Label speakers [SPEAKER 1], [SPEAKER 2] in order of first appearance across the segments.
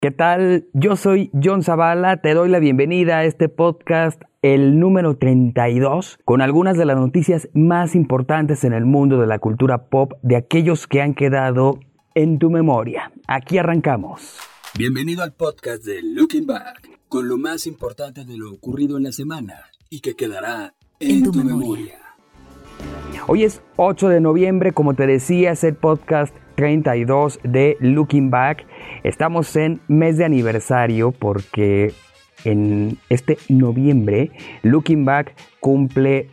[SPEAKER 1] ¿Qué tal? Yo soy John Zavala, te doy la bienvenida a este podcast, el número 32, con algunas de las noticias más importantes en el mundo de la cultura pop, de aquellos que han quedado en tu memoria. Aquí arrancamos.
[SPEAKER 2] Bienvenido al podcast de Looking Back, con lo más importante de lo ocurrido en la semana y que quedará en tu memoria.
[SPEAKER 1] Hoy es 8 de noviembre, como te decía, es el podcast 32 de Looking Back. Estamos en mes de aniversario porque en este noviembre Looking Back cumple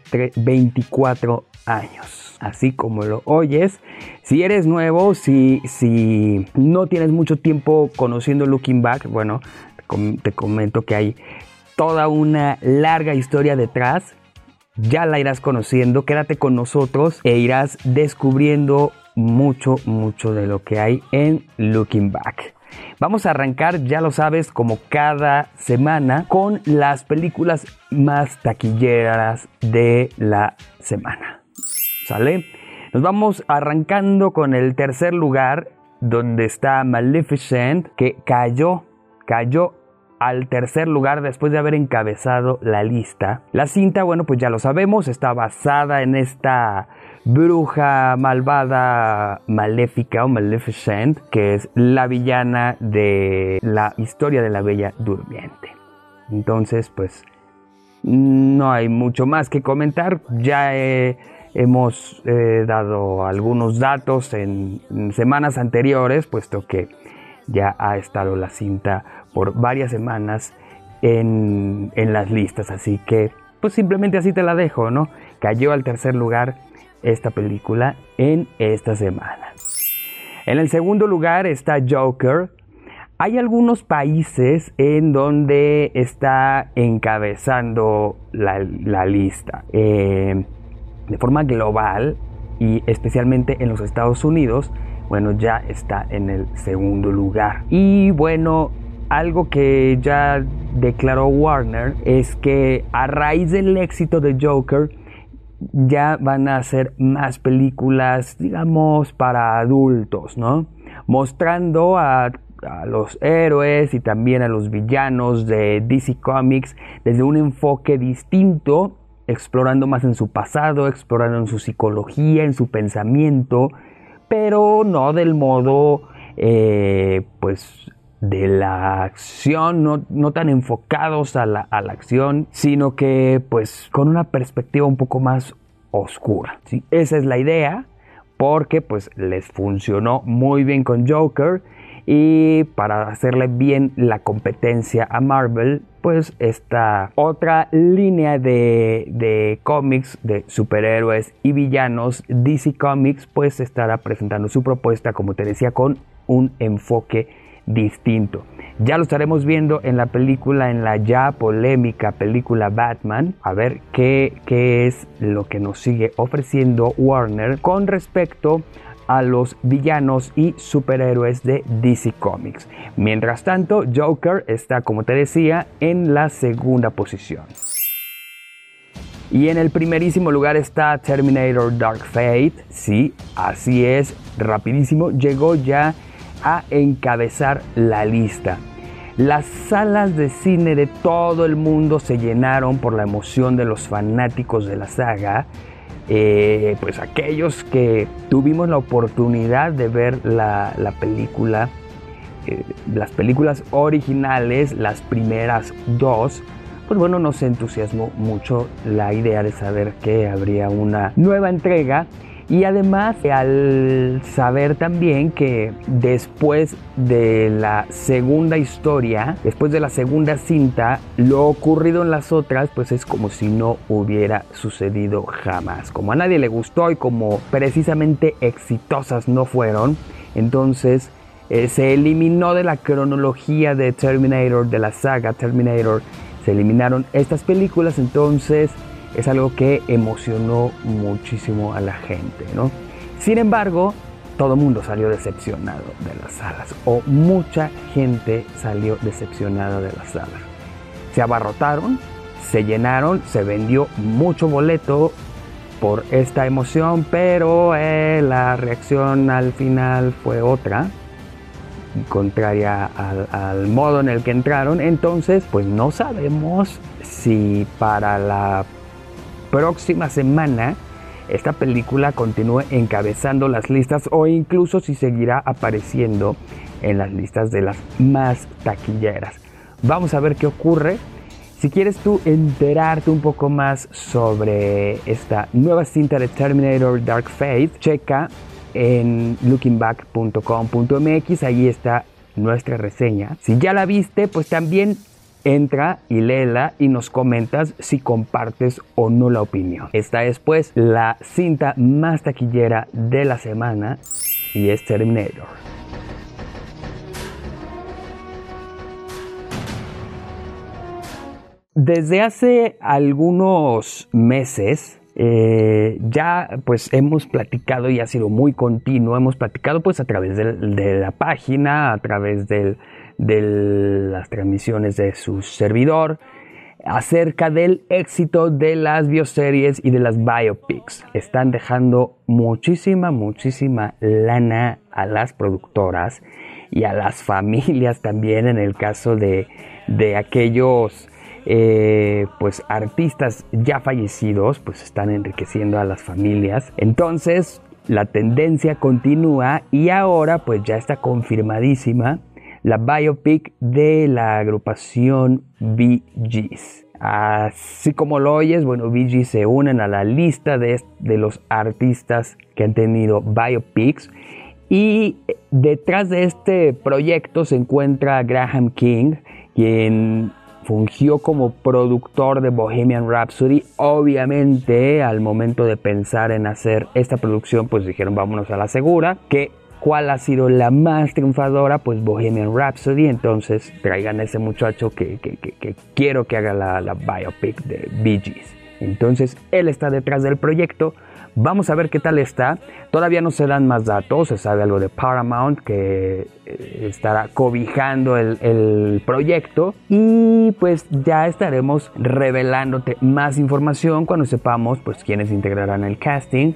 [SPEAKER 1] 24 años. Así como lo oyes, si eres nuevo, si no tienes mucho tiempo conociendo Looking Back, bueno, te comento que hay toda una larga historia detrás. Ya la irás conociendo, quédate con nosotros e irás descubriendo mucho de lo que hay en Looking Back. Vamos a arrancar, ya lo sabes, como cada semana, con las películas más taquilleras de la semana. ¿Sale? Nos vamos arrancando con el tercer lugar, donde está Maleficent, que cayó al tercer lugar después de haber encabezado la lista. La cinta, bueno, pues ya lo sabemos, está basada en esta bruja malvada maléfica o Maleficent, que es la villana de la historia de la Bella Durmiente. Entonces, pues, no hay mucho más que comentar. Ya hemos dado algunos datos en semanas anteriores, puesto que ya ha estado la cinta por varias semanas en las listas, así que pues simplemente así te la dejo, ¿no? Cayó al tercer lugar esta película en esta semana. En el segundo lugar está Joker. Hay algunos países en donde está encabezando la lista de forma global, y especialmente en los Estados Unidos. Bueno, ya está en el segundo lugar. Y bueno, algo que ya declaró Warner es que a raíz del éxito de Joker ya van a hacer más películas, digamos, para adultos, ¿no? Mostrando a los héroes y también a los villanos de DC Comics desde un enfoque distinto, explorando más en su pasado, explorando en su psicología, en su pensamiento, pero no del modo, pues, de la acción, no tan enfocados a la acción, sino que, pues, con una perspectiva un poco más oscura, ¿sí? Esa es la idea, porque, pues, les funcionó muy bien con Joker, y para hacerle bien la competencia a Marvel, pues esta otra línea de cómics de superhéroes y villanos, DC Comics, pues estará presentando su propuesta, como te decía, con un enfoque distinto. Ya lo estaremos viendo en la película, en la ya polémica película Batman, a ver qué es lo que nos sigue ofreciendo Warner con respecto a los villanos y superhéroes de DC Comics. Mientras tanto, Joker está, como te decía, en la segunda posición. Y en el primerísimo lugar está Terminator Dark Fate. Sí, así es, rapidísimo, llegó ya a encabezar la lista. Las salas de cine de todo el mundo se llenaron por la emoción de los fanáticos de la saga. Pues aquellos que tuvimos la oportunidad de ver la película, las películas originales, las primeras dos, pues bueno, nos entusiasmó mucho la idea de saber que habría una nueva entrega. Y además, al saber también que después de la segunda historia, después de la segunda cinta, lo ocurrido en las otras, pues es como si no hubiera sucedido jamás. Como a nadie le gustó y como precisamente exitosas no fueron, entonces se eliminó de la cronología de Terminator, de la saga Terminator, se eliminaron estas películas. Entonces es algo que emocionó muchísimo a la gente, ¿no? Sin embargo, todo el mundo salió decepcionado de las salas, o mucha gente salió decepcionada de las salas. Se abarrotaron, se llenaron, se vendió mucho boleto por esta emoción, pero la reacción al final fue otra. contraria al modo en el que entraron. Entonces pues no sabemos si para la próxima semana esta película continúe encabezando las listas o incluso si seguirá apareciendo en las listas de las más taquilleras. Vamos a ver qué ocurre. Si quieres tú enterarte un poco más sobre esta nueva cinta de Terminator Dark Fate, checa en lookingback.com.mx, ahí está nuestra reseña. Si ya la viste, pues también entra y léela y nos comentas si compartes o no la opinión. Esta es pues la cinta más taquillera de la semana y es Terminator. Desde hace algunos meses ya pues hemos platicado y ha sido muy continuo, hemos platicado pues a través de la página, a través de las transmisiones de su servidor, acerca del éxito de las bioseries y de las biopics. Están dejando muchísima lana a las productoras y a las familias también, en el caso de aquellos pues artistas ya fallecidos, pues están enriqueciendo a las familias. Entonces la tendencia continúa y ahora pues ya está confirmadísima la biopic de la agrupación Bee Gees. Así como lo oyes, bueno, Bee Gees se unen a la lista de los artistas que han tenido biopics, y detrás de este proyecto se encuentra Graham King, quien fungió como productor de Bohemian Rhapsody. Obviamente, al momento de pensar en hacer esta producción, pues dijeron vámonos a la segura. ¿Cuál ha sido la más triunfadora? Pues Bohemian Rhapsody. Entonces traigan a ese muchacho que quiero que haga la biopic de Bee Gees. Entonces él está detrás del proyecto. Vamos a ver qué tal está. Todavía no se dan más datos. Se sabe algo de Paramount, que estará cobijando el proyecto. Y pues ya estaremos revelándote más información cuando sepamos pues quiénes integrarán el casting.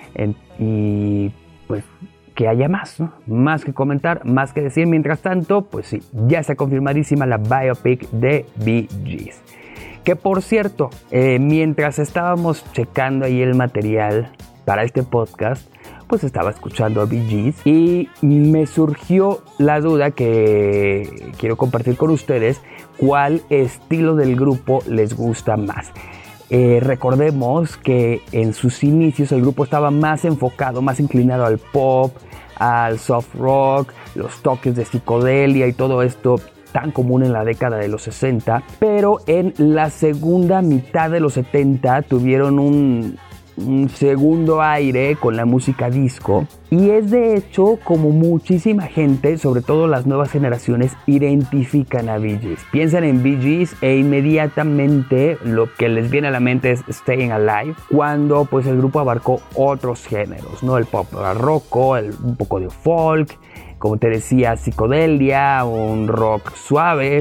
[SPEAKER 1] Y pues que haya más, ¿no? Más que comentar, más que decir. Mientras tanto, pues sí, ya está confirmadísima la biopic de Bee Gees. Que por cierto, mientras estábamos checando ahí el material para este podcast, pues estaba escuchando a Bee Gees y me surgió la duda que quiero compartir con ustedes: ¿cuál estilo del grupo les gusta más? Recordemos que en sus inicios el grupo estaba más enfocado, más inclinado al pop, al soft rock, los toques de psicodelia y todo esto tan común en la década de los 60, pero en la segunda mitad de los 70 tuvieron un segundo aire con la música disco, y es de hecho como muchísima gente, sobre todo las nuevas generaciones, identifican a Bee Gees. Piensan en Bee Gees e inmediatamente lo que les viene a la mente es Staying Alive, cuando pues el grupo abarcó otros géneros, ¿no? El pop barroco, un poco de folk, como te decía, psicodelia, un rock suave.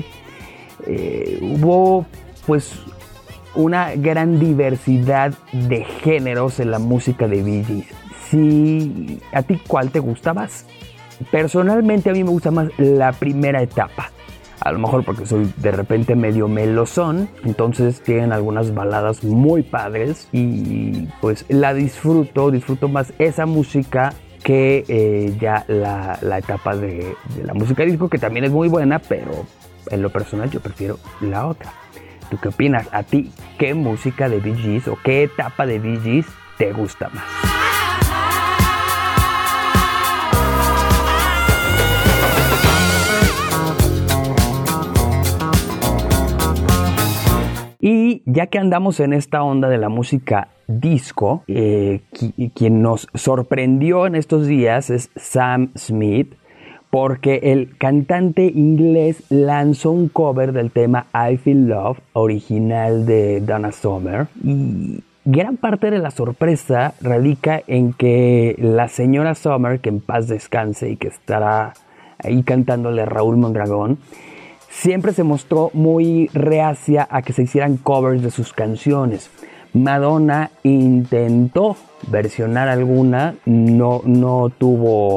[SPEAKER 1] Hubo pues una gran diversidad de géneros en la música de Bee Gees. Sí, ¿a ti cuál te gusta más? Personalmente a mí me gusta más la primera etapa. A lo mejor porque soy de repente medio melosón, entonces tienen algunas baladas muy padres y pues la disfruto más esa música que ya la etapa de la música disco, que también es muy buena, pero en lo personal yo prefiero la otra. ¿Tú qué opinas? ¿A ti qué música de Bee Gees o qué etapa de Bee Gees te gusta más? Y ya que andamos en esta onda de la música disco, quien nos sorprendió en estos días es Sam Smith, porque el cantante inglés lanzó un cover del tema I Feel Love, original de Donna Summer, y gran parte de la sorpresa radica en que la señora Summer, que en paz descanse y que estará ahí cantándole a Raúl Mondragón, siempre se mostró muy reacia a que se hicieran covers de sus canciones. Madonna intentó versionar alguna, no tuvo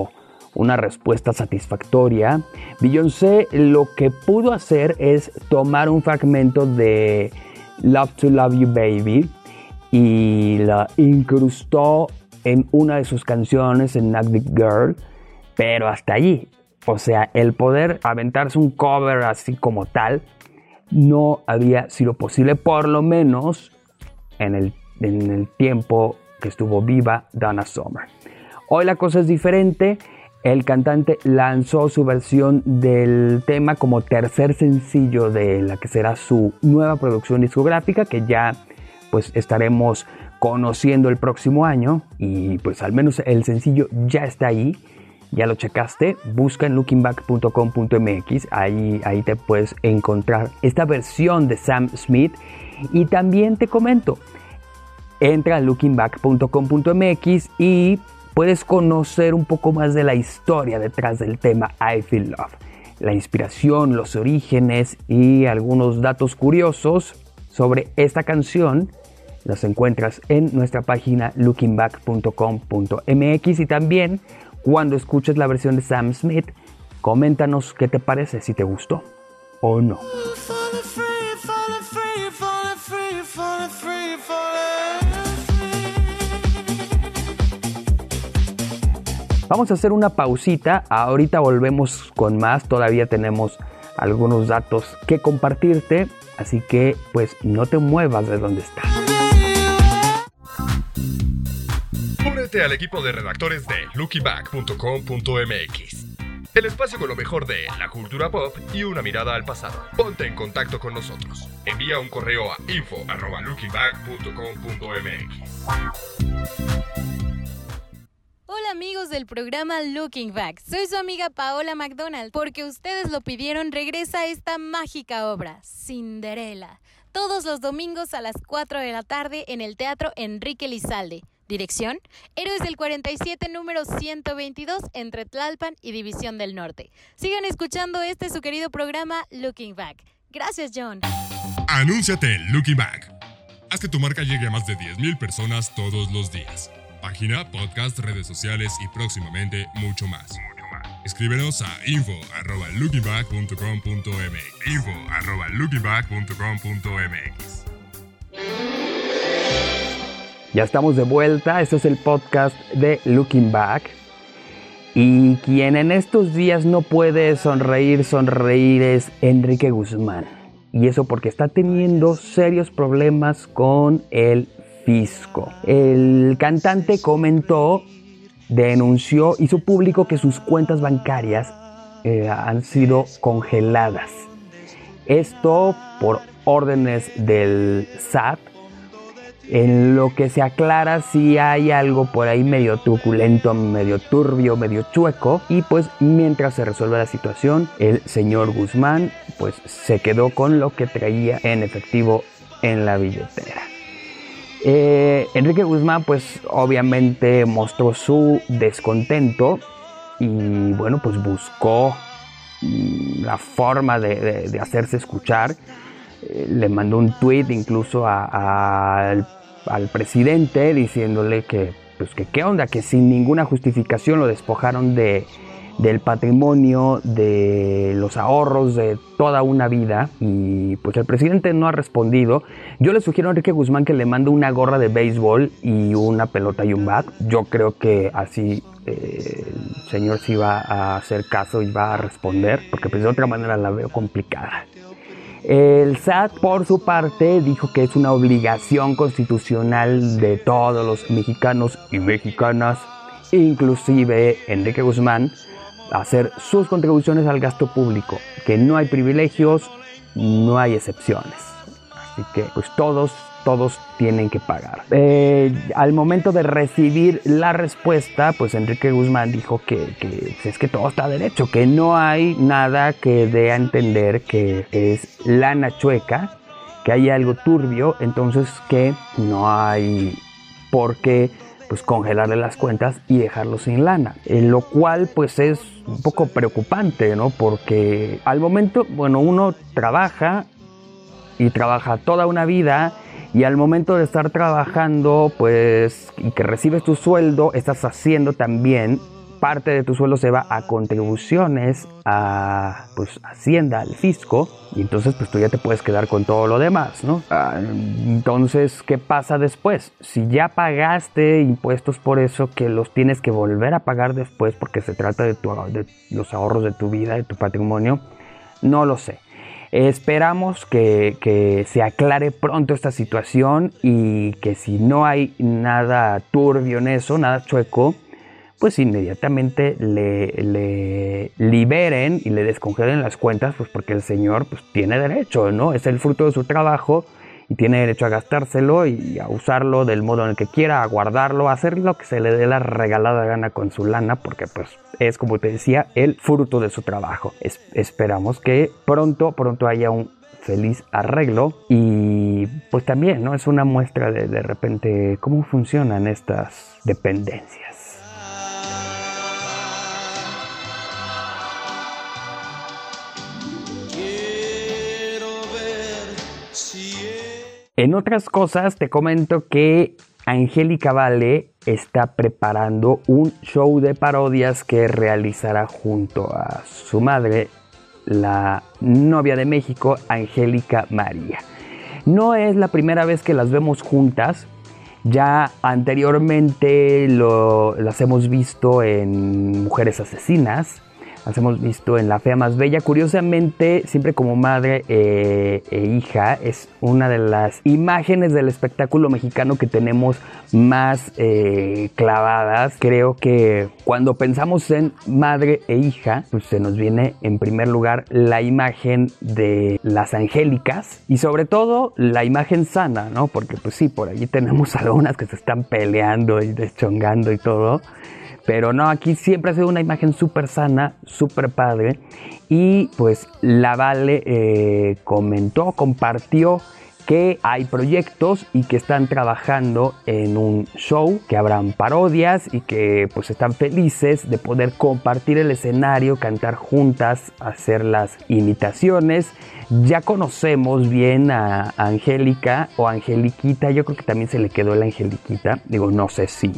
[SPEAKER 1] una respuesta satisfactoria. Beyoncé lo que pudo hacer es tomar un fragmento de Love to Love You Baby y la incrustó en una de sus canciones, en Naked Girl, pero hasta allí. O sea, el poder aventarse un cover así como tal no había sido posible, por lo menos en el tiempo que estuvo viva Donna Summer. Hoy la cosa es diferente. El cantante lanzó su versión del tema como tercer sencillo de la que será su nueva producción discográfica, que ya pues estaremos conociendo el próximo año, y pues al menos el sencillo ya está ahí. Ya lo checaste, busca en lookingback.com.mx, ahí te puedes encontrar esta versión de Sam Smith. Y también te comento, entra a lookingback.com.mx y puedes conocer un poco más de la historia detrás del tema I Feel Love, la inspiración, los orígenes y algunos datos curiosos sobre esta canción. Los encuentras en nuestra página lookingback.com.mx, y también cuando escuches la versión de Sam Smith, coméntanos qué te parece, si te gustó o no. Vamos a hacer una pausita, ahorita volvemos con más, todavía tenemos algunos datos que compartirte, así que pues no te muevas de donde estás.
[SPEAKER 3] Únete al equipo de redactores de lookingback.com.mx, el espacio con lo mejor de la cultura pop y una mirada al pasado. Ponte en contacto con nosotros. Envía un correo a info@lookingback.com.mx.
[SPEAKER 4] Hola amigos del programa Looking Back, soy su amiga Paola McDonald. Porque ustedes lo pidieron, regresa esta mágica obra, Cinderella, todos los domingos a las 4 de la tarde en el Teatro Enrique Lizalde. Dirección, Héroes del 47, número 122, entre Tlalpan y División del Norte. Sigan escuchando su querido programa Looking Back. Gracias, John.
[SPEAKER 3] Anúnciate en Looking Back. Haz que tu marca llegue a más de 10,000 personas todos los días. Página, podcast, redes sociales y próximamente mucho más. Escríbenos a info@lookingback.com.mx. info@lookingback.com.mx.
[SPEAKER 1] Ya estamos de vuelta, este es el podcast de Looking Back. Y quien en estos días no puede sonreír es Enrique Guzmán. Y eso porque está teniendo serios problemas con el fisco. El cantante denunció, hizo público que sus cuentas bancarias han sido congeladas. Esto por órdenes del SAT, en lo que se aclara si hay algo por ahí medio truculento, medio turbio, medio chueco. Y pues mientras se resuelve la situación, el señor Guzmán pues se quedó con lo que traía en efectivo en la billetera. Enrique Guzmán pues obviamente mostró su descontento y bueno, pues buscó la forma de hacerse escuchar. Le mandó un tweet incluso al presidente diciéndole que qué onda, que sin ninguna justificación lo despojaron del patrimonio, de los ahorros de toda una vida, y pues el presidente no ha respondido. Yo le sugiero a Enrique Guzmán que le mande una gorra de béisbol y una pelota y un bat. Yo creo que así el señor sí va a hacer caso y va a responder, porque pues de otra manera la veo complicada. El SAT, por su parte, dijo que es una obligación constitucional de todos los mexicanos y mexicanas, inclusive Enrique Guzmán, hacer sus contribuciones al gasto público, que no hay privilegios, no hay excepciones. Así que pues todos tienen que pagar. Al momento de recibir la respuesta, pues Enrique Guzmán dijo que es que todo está derecho, que no hay nada que dé a entender que es lana chueca, que hay algo turbio, entonces que no hay por qué pues congelarle las cuentas y dejarlo sin lana, lo cual pues es un poco preocupante, ¿no? Porque al momento, bueno, uno trabaja toda una vida, y al momento de estar trabajando pues y que recibes tu sueldo, estás haciendo también parte de tu sueldo se va a contribuciones a pues Hacienda, al fisco, y entonces pues tú ya te puedes quedar con todo lo demás, ¿no? Entonces, ¿qué pasa después? Si ya pagaste impuestos por eso, que los tienes que volver a pagar después porque se trata de los ahorros de tu vida, de tu patrimonio, no lo sé. Esperamos que se aclare pronto esta situación y que si no hay nada turbio en eso, nada chueco, pues inmediatamente le liberen y le descongelen las cuentas, pues porque el señor pues tiene derecho, ¿no? Es el fruto de su trabajo y tiene derecho a gastárselo y a usarlo del modo en el que quiera, a guardarlo, a hacer lo que se le dé la regalada gana con su lana, porque pues es, como te decía, el fruto de su trabajo. Esperamos que pronto haya un feliz arreglo y pues también, ¿no? Es una muestra de repente cómo funcionan estas dependencias. En otras cosas, te comento que Angélica Vale está preparando un show de parodias que realizará junto a su madre, la novia de México, Angélica María. No es la primera vez que las vemos juntas. Ya anteriormente las hemos visto en Mujeres Asesinas. Las hemos visto en La Fea Más Bella. Curiosamente, siempre como madre e hija, es una de las imágenes del espectáculo mexicano que tenemos más clavadas. Creo que cuando pensamos en madre e hija, pues se nos viene en primer lugar la imagen de las angélicas y sobre todo la imagen sana, ¿no? Porque pues sí, por allí tenemos algunas que se están peleando y deschongando y todo. Pero no, aquí siempre ha sido una imagen súper sana, súper padre. Y pues la Vale compartió que hay proyectos y que están trabajando en un show, que habrán parodias y que pues están felices de poder compartir el escenario, cantar juntas, hacer las imitaciones. Ya conocemos bien a Angélica o Angeliquita, yo creo que también se le quedó la Angeliquita. Digo, no sé si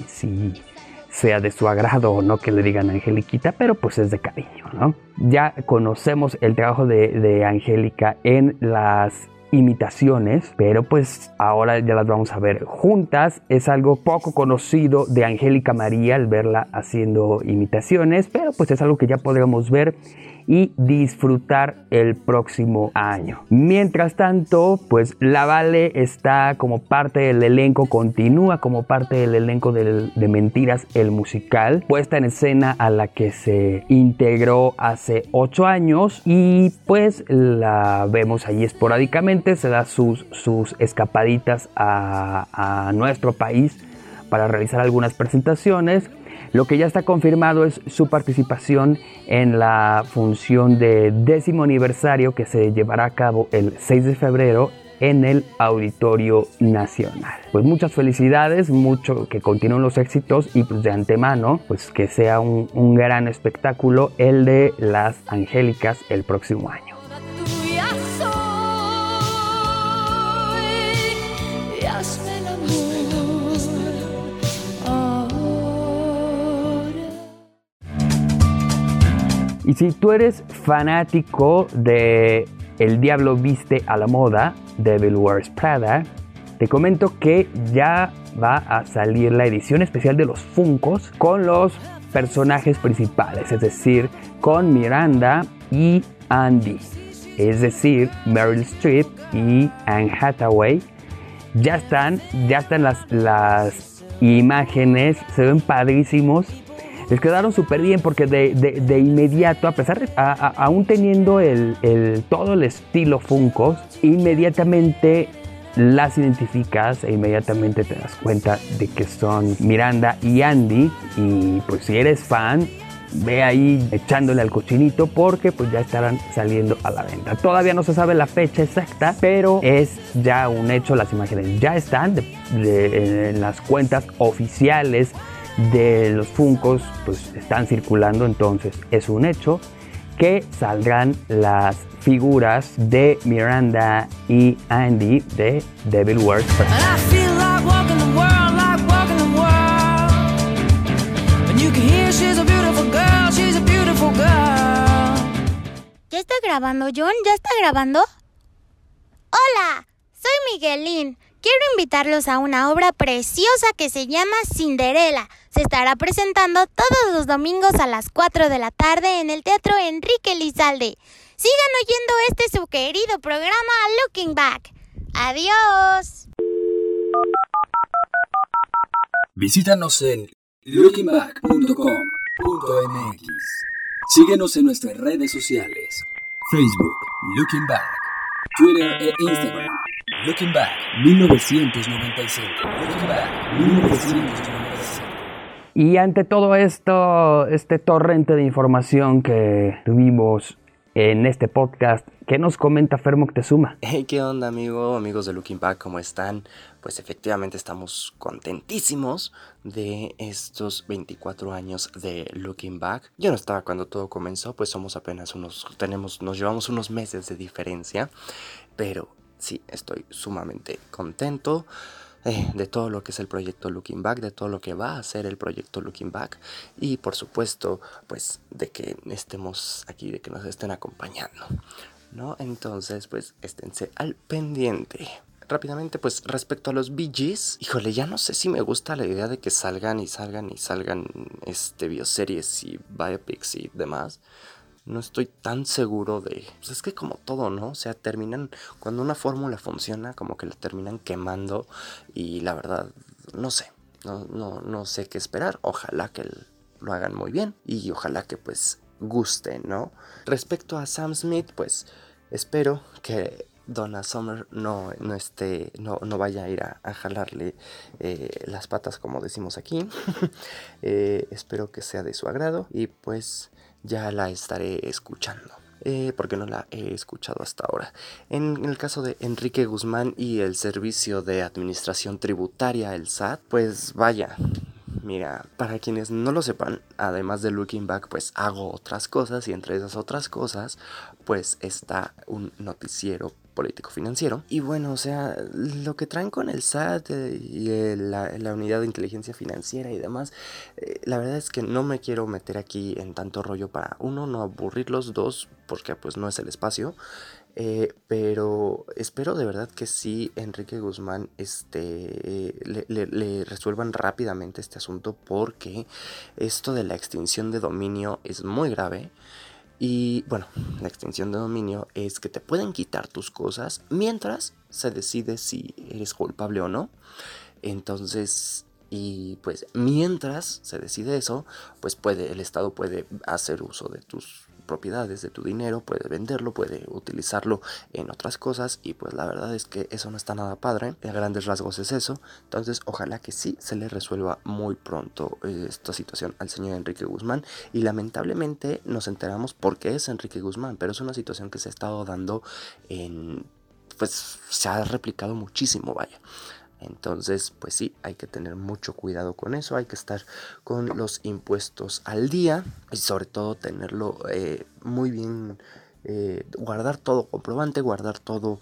[SPEAKER 1] sea de su agrado o no que le digan Angeliquita, pero pues es de cariño, ¿no? Ya conocemos el trabajo de Angélica en las imitaciones, pero pues ahora ya las vamos a ver juntas. Es algo poco conocido de Angélica María el verla haciendo imitaciones, pero pues es algo que ya podremos ver y disfrutar el próximo año. Mientras tanto, pues la Vale está como parte del elenco, continúa como parte del elenco de Mentiras, el musical, puesta en escena a la que se integró hace 8 años y pues la vemos allí esporádicamente, se da sus escapaditas a nuestro país para realizar algunas presentaciones. Lo que ya está confirmado es su participación en la función de 10º aniversario que se llevará a cabo el 6 de febrero en el Auditorio Nacional. Pues muchas felicidades, mucho que continúen los éxitos y pues de antemano pues que sea un gran espectáculo el de las Angélicas el próximo año. Y si tú eres fanático de El Diablo Viste a la Moda, Devil Wears Prada, te comento que ya va a salir la edición especial de los Funkos con los personajes principales, es decir, con Miranda y Andy, es decir, Meryl Streep y Anne Hathaway. Ya están las imágenes, se ven padrísimos. Les quedaron súper bien porque de inmediato, a pesar de aún teniendo todo el estilo Funkos, inmediatamente las identificas e inmediatamente te das cuenta de que son Miranda y Andy. Y pues si eres fan, ve ahí echándole al cochinito porque pues ya estarán saliendo a la venta. Todavía no se sabe la fecha exacta, pero es ya un hecho. Las imágenes ya están en las cuentas oficiales de los Funkos, pues están circulando, entonces es un hecho que saldrán las figuras de Miranda y Andy de Devil Wears Prada. You can hear she's a beautiful
[SPEAKER 5] grabando, John? ¿Ya está grabando? Hola, soy Miguelín. Quiero invitarlos a una obra preciosa que se llama Cinderela. Se estará presentando todos los domingos a las 4 de la tarde en el Teatro Enrique Lizalde. Sigan oyendo su querido programa Looking Back. ¡Adiós!
[SPEAKER 2] Visítanos en lookingback.com.mx. Síguenos en nuestras redes sociales: Facebook, Looking Back, Twitter e Instagram, Looking Back 1995. Looking Back 1995.
[SPEAKER 1] Y ante todo esto, este torrente de información que tuvimos en este podcast, ¿qué nos comenta Fer Moctezuma?
[SPEAKER 6] Hey, ¿qué onda, amigos de Looking Back? ¿Cómo están? Pues efectivamente estamos contentísimos de estos 24 años de Looking Back. Yo no estaba cuando todo comenzó, pues somos apenas nos llevamos unos meses de diferencia, pero sí, estoy sumamente contento de todo lo que es el proyecto Looking Back, de todo lo que va a ser el proyecto Looking Back y por supuesto pues de que estemos aquí, de que nos estén acompañando, ¿no? Entonces pues esténse al pendiente. Rápidamente pues respecto a los Bee Gees, híjole, ya no sé si me gusta la idea de que salgan bioseries y biopics y demás. No estoy tan seguro de... Pues es que como todo, ¿no? O sea, cuando una fórmula funciona, como que la terminan quemando. Y la verdad, no sé. No sé qué esperar. Ojalá que lo hagan muy bien. Y ojalá que pues guste, ¿no? Respecto a Sam Smith, pues espero que Donna Summer no vaya a ir a jalarle las patas, como decimos aquí. Espero que sea de su agrado. Y pues... ya la estaré escuchando, porque no la he escuchado hasta ahora. En el caso de Enrique Guzmán y el Servicio de Administración Tributaria, el SAT, pues vaya, mira, para quienes no lo sepan, además de Looking Back, pues hago otras cosas y entre esas otras cosas, pues está un noticiero político financiero. Y bueno, o sea, lo que traen con el SAT y la unidad de inteligencia financiera y demás, la verdad es que no me quiero meter aquí en tanto rollo para, uno, no aburrirlos, dos, porque pues no es el espacio. Pero espero de verdad que sí Enrique Guzmán le resuelvan rápidamente este asunto, porque esto de la extinción de dominio es muy grave. Y bueno, la extinción de dominio es que te pueden quitar tus cosas mientras se decide si eres culpable o no. Entonces, y pues mientras se decide eso, pues el Estado puede hacer uso de tus propiedades, de tu dinero, puede venderlo, puede utilizarlo en otras cosas, y pues la verdad es que eso no está nada padre. A grandes rasgos es eso. Entonces ojalá que sí se le resuelva muy pronto esta situación al señor Enrique Guzmán, y lamentablemente nos enteramos por qué es Enrique Guzmán, pero es una situación que se ha estado dando pues se ha replicado muchísimo, vaya. Entonces, pues sí, hay que tener mucho cuidado con eso, hay que estar con los impuestos al día y sobre todo tenerlo muy bien, guardar todo comprobante, guardar todo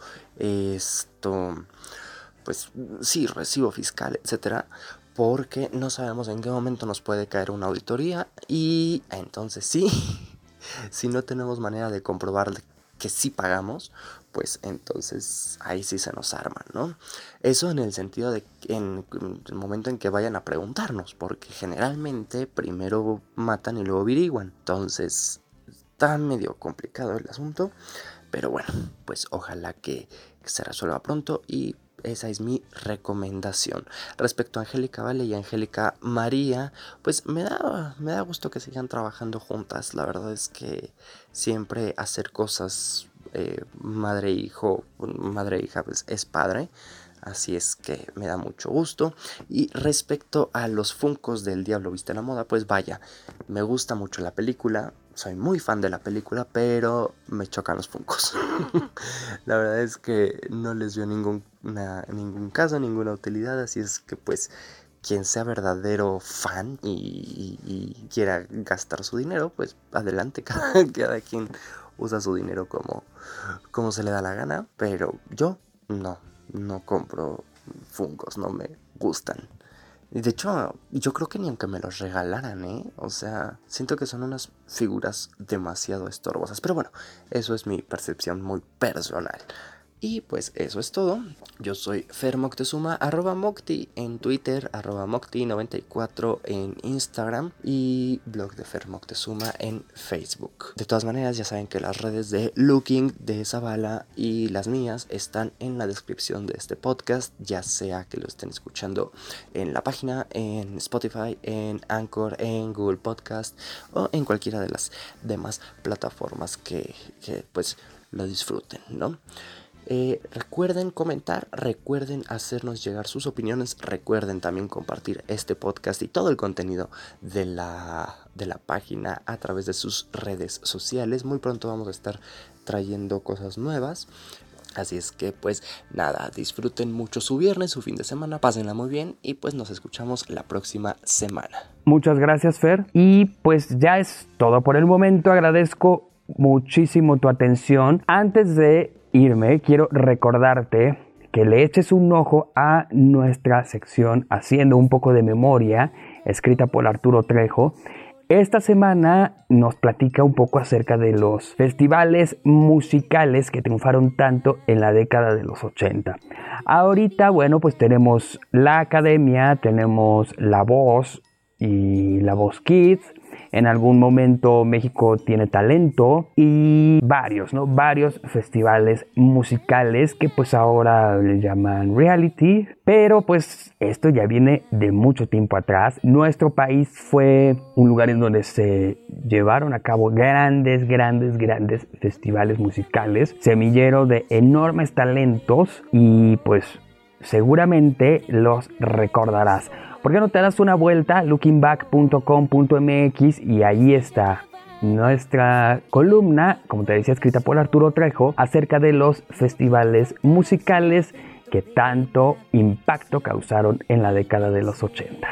[SPEAKER 6] pues sí, recibo fiscal, etcétera, porque no sabemos en qué momento nos puede caer una auditoría y entonces sí, si no tenemos manera de comprobar que sí pagamos, pues entonces ahí sí se nos arma, ¿no? Eso en el sentido de en el momento en que vayan a preguntarnos, porque generalmente primero matan y luego averiguan. Entonces está medio complicado el asunto, pero bueno, pues ojalá que se resuelva pronto y esa es mi recomendación. Respecto a Angélica Vale y Angélica María, pues me da gusto que sigan trabajando juntas. La verdad es que siempre hacer cosas madre e hija pues es padre. Así es que me da mucho gusto. Y respecto a los Funkos del Diablo Viste la Moda, pues vaya, me gusta mucho la película, soy muy fan de la película, pero me chocan los Funkos. La verdad es que no les veo ningún caso, ninguna utilidad, así es que pues quien sea verdadero fan y quiera gastar su dinero, pues adelante, cada quien usa su dinero como se le da la gana, pero yo no compro Funkos, no me gustan. Y de hecho, yo creo que ni aunque me los regalaran, O sea, siento que son unas figuras demasiado estorbosas. Pero bueno, eso es mi percepción muy personal. Y pues eso es todo. Yo soy Fer Moctezuma, @Mocti en Twitter, @Mocti94 en Instagram y blog de Fer Moctezuma en Facebook. De todas maneras, ya saben que las redes de Looking, de Zavala y las mías están en la descripción de este podcast, ya sea que lo estén escuchando en la página, en Spotify, en Anchor, en Google Podcast o en cualquiera de las demás plataformas que pues lo disfruten, ¿no? Recuerden comentar, recuerden hacernos llegar sus opiniones, recuerden también compartir este podcast y todo el contenido de la página a través de sus redes sociales. Muy pronto vamos a estar trayendo cosas nuevas. Así es que pues nada, disfruten mucho su viernes, su fin de semana, pásenla muy bien y pues nos escuchamos la próxima semana.
[SPEAKER 1] Muchas gracias, Fer. Y pues ya es todo por el momento. Agradezco muchísimo tu atención. Antes de irme, quiero recordarte que le eches un ojo a nuestra sección Haciendo un poco de memoria, escrita por Arturo Trejo. Esta semana nos platica un poco acerca de los festivales musicales que triunfaron tanto en la década de los 80. Ahorita, bueno, pues tenemos la Academia, tenemos La Voz y La Voz Kids. En algún momento México tiene talento y varios festivales musicales que pues ahora le llaman reality, pero pues esto ya viene de mucho tiempo atrás. Nuestro país fue un lugar en donde se llevaron a cabo grandes festivales musicales, semillero de enormes talentos y pues seguramente los recordarás. ¿Por qué no te das una vuelta a lookingback.com.mx y ahí está nuestra columna, como te decía, escrita por Arturo Trejo, acerca de los festivales musicales que tanto impacto causaron en la década de los 80.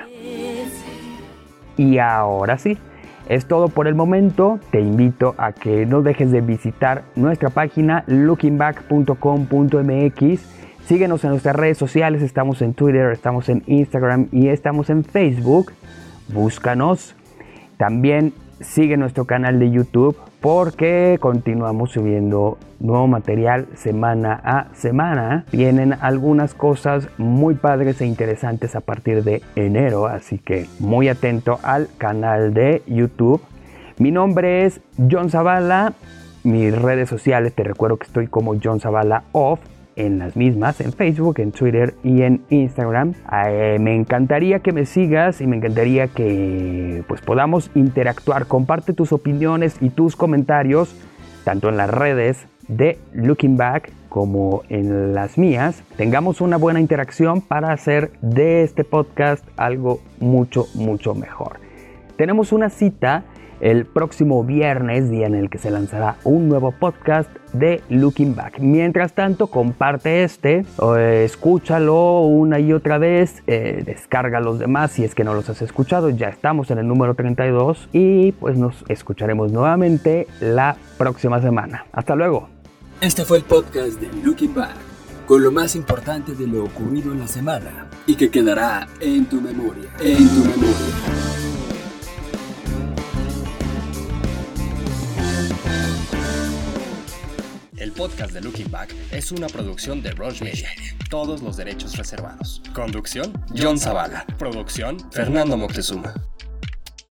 [SPEAKER 1] Y ahora sí, es todo por el momento. Te invito a que no dejes de visitar nuestra página lookingback.com.mx. Síguenos en nuestras redes sociales, estamos en Twitter, estamos en Instagram y estamos en Facebook. Búscanos. También sigue nuestro canal de YouTube porque continuamos subiendo nuevo material semana a semana. Vienen algunas cosas muy padres e interesantes a partir de enero, así que muy atento al canal de YouTube. Mi nombre es John Zavala. Mis redes sociales, te recuerdo que estoy como John Zavala Off. En las mismas, en Facebook, en Twitter y en Instagram. Me encantaría que me sigas y me encantaría que pues podamos interactuar. Comparte tus opiniones y tus comentarios tanto en las redes de Looking Back como en las mías. Tengamos una buena interacción para hacer de este podcast algo mucho mejor. Tenemos una cita el próximo viernes, día en el que se lanzará un nuevo podcast de Looking Back. Mientras tanto, comparte escúchalo una y otra vez, descarga los demás si es que no los has escuchado. Ya estamos en el número 32 y pues nos escucharemos nuevamente la próxima semana. Hasta luego.
[SPEAKER 2] Este fue el podcast de Looking Back, con lo más importante de lo ocurrido en la semana y que quedará en tu memoria.
[SPEAKER 6] El podcast de Looking Back es una producción de Rush Media. Todos los derechos reservados. Conducción, John Zavala. Producción, Fernando Moctezuma.